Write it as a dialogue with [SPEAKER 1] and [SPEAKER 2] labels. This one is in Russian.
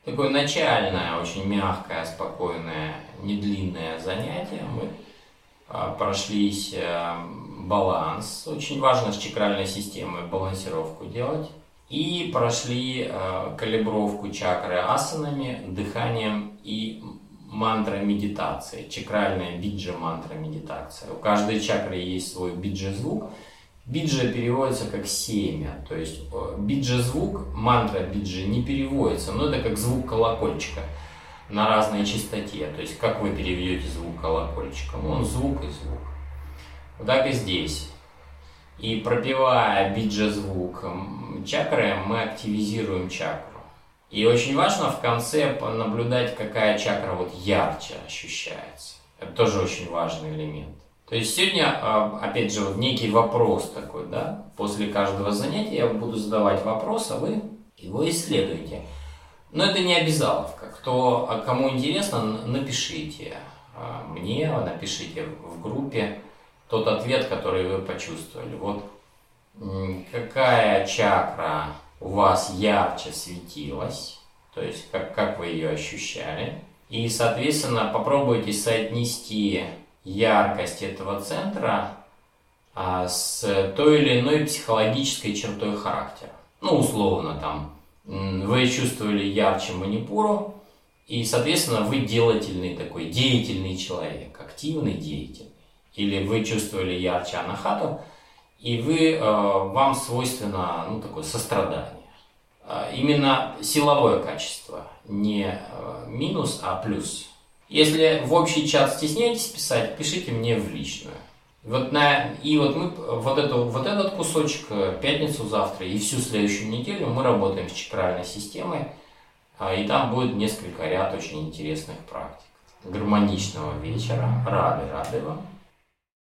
[SPEAKER 1] Такое начальное, очень мягкое, спокойное, недлинное занятие. Мы прошлись баланс. Очень важно с чакральной системой балансировку делать. И прошли калибровку чакры асанами, дыханием и мантра-медитацией. Чакральная биджа-мантра-медитация. У каждой чакры есть свой биджа-звук. Биджа переводится как семя, то есть биджа-звук, мантра биджа не переводится, но это как звук колокольчика на разной частоте. То есть как вы переведете звук колокольчика? Ну, он звук и звук. Вот так и здесь. И пропевая биджа-звук чакры, мы активизируем чакру. И очень важно в конце наблюдать, какая чакра вот ярче ощущается. Это тоже очень важный элемент. То есть сегодня, опять же, вот некий вопрос такой, да, после каждого занятия я буду задавать вопрос, а вы его исследуете. Но это не обязаловка. Кому интересно, напишите мне, напишите в группе тот ответ, который вы почувствовали. Вот какая чакра у вас ярче светилась, то есть как вы ее ощущали. И, соответственно, попробуйте соотнести яркость этого центра с той или иной психологической чертой характера. Ну, условно, там, вы чувствовали ярче манипуру, и, соответственно, вы делательный такой, деятельный человек, активный, деятельный. Или вы чувствовали ярче анахату, и вам свойственно, ну, такое сострадание. Именно силовое качество, не минус, а плюс. Если в общий чат стесняетесь писать, пишите мне в личную. Вот этот кусочек, пятницу завтра и всю следующую неделю мы работаем с чакральной системой, и там будет несколько ряд очень интересных практик. Гармоничного вечера. Рады вам.